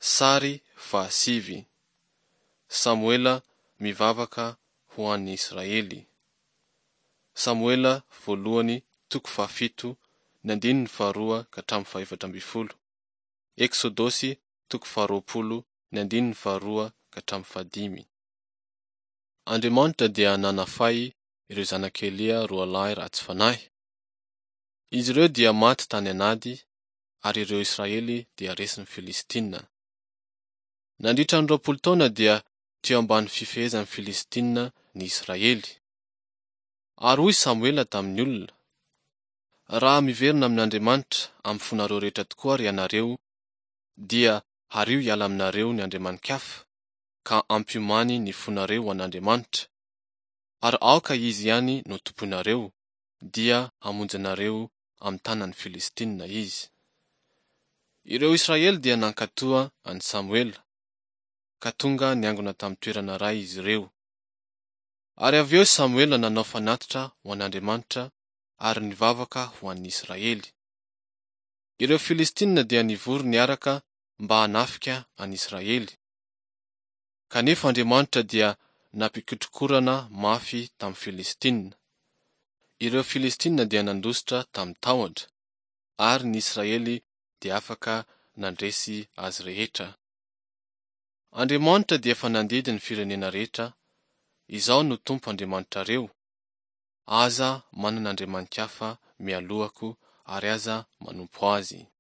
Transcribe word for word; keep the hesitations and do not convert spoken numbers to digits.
Sary fahasivy. Samuela mivavaka ho an'ny Israely. Samuela voalohany toko fahafito ny andininy faharoa ka hatramin'ny fahaefatra ambin'ny folo. Eksodosy toko faharoapolo ny andininy faharoa ka hatramin'ny fahadimy. Andriamanitra dia nanafay ireo zanak'Elia roa lahy ratsy fanahy. Izy ireo dia maty tany an'ady ary ireo Israely dia resin'ny Filistina. Nandritra ny roapolo taona dia teo ambany fifehezan'ny Filistina ny Israely. Ary hoy Samuela tamin'ny olona, raha miverina amin'Andriamanitra amin'ny fonareo rehetra tokoa ary ianareo, dia hario hiala aminareo ny andriaman-kafa ka hampiomany ny fonareo ho an'Andriamanitra, ary aoka izy ihany no tomponareo, dia hamonjy anareo amin'ny tanan'ny Filistina izy. Ireo Israely dia nankatoa an'i Samuela, ka tonga niangona tamin'ny toerana iray izy ireo. Ary avy eo Samuela nanao fanatitra ho an'Andriamanitra ary nivavaka ho an'ny Israely. Ireo Filistina dia nivory niaraka mba hanafika an'i Israely. Kanefa Andriamanitra dia nampikotrokorana mafy tamin'ny Filistina. Ireo Filistina dia nandositra tamin'ny tahotra, ary ny Israely dia afaka nandresy azy rehetra. Andriamanitra dia efa nandidy ny firenena rehetra. Izao no Tompo Andriamanitrareo. Aza manana andriaman-kafa mialohako ary aza manompo azy.